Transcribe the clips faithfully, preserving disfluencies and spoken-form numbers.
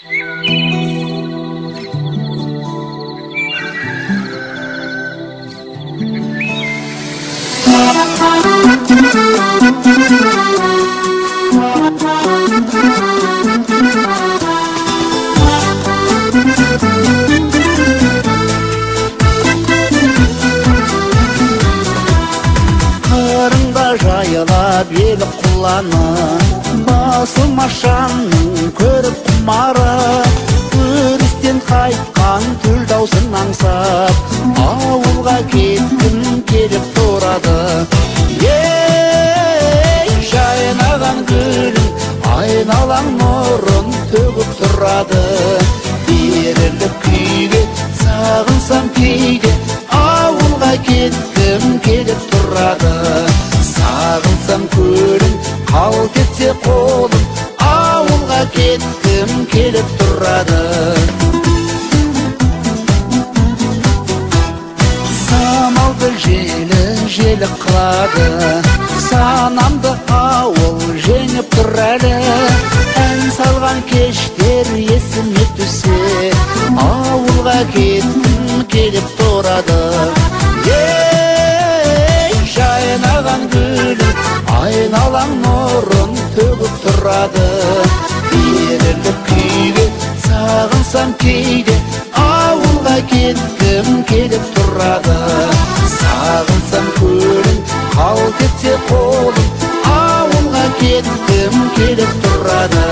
Қырында жайылап ел құланы, басылма шамның көріп құмары. Өрістен қайтқан түл даусын аңсап, ауылға кеткім келіп тұрады. Ей, жайнаған гүлің, айналаң нұрын төгіп тұрады. Беріліп күйге сағынсам кейде, ауылға кеткім келіп тұрады. Сағынсам көлің, қалт етсе қолым, ауылға кеткім келіп тұрады. Самалды желі желі қылады, санамды ауыл жеңіп тұр әлі. Ән салған кештер есіме түссе, ауылға кеткім келіп тұрады. Ей, жайнаған гүлің, айналаң нұрын төгіп тұрады. Беріліп күйге сағынсам кейде, ауылға кеткім келіп тұрады. Сағынсам көлің, қалт етсе қолым, ауылға кеткім келіп тұрады.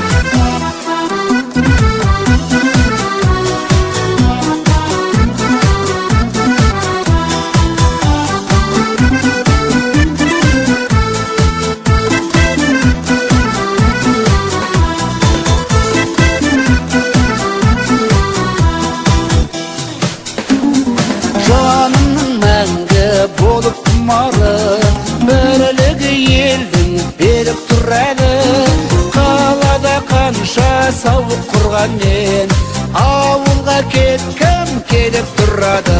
Жанымның мәңгі болып құмары, бірлігі елдің беріп тұр әлі. Қалада қанша сауық құрғанмен, ауылға кеткім келіп тұрады.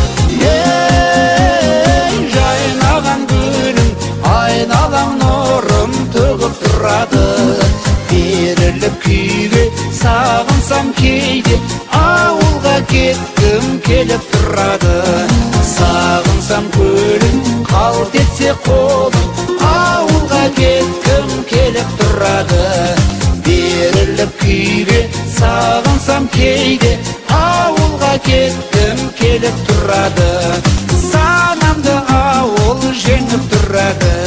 Ей, жайнаған гүлің, айналаң нұрым төгіп тұрады. Беріліп күйге сағынсам кейде, ауылға кеткім келіп тұрады. Сағынсам көлің, қалт етсе қолым, ауылға кеткім келіп тұрады. Беріліп күйге сағынсам кейде, ауылға кеткім келіп тұрады. Санамды ауыл жеңіп тұрады.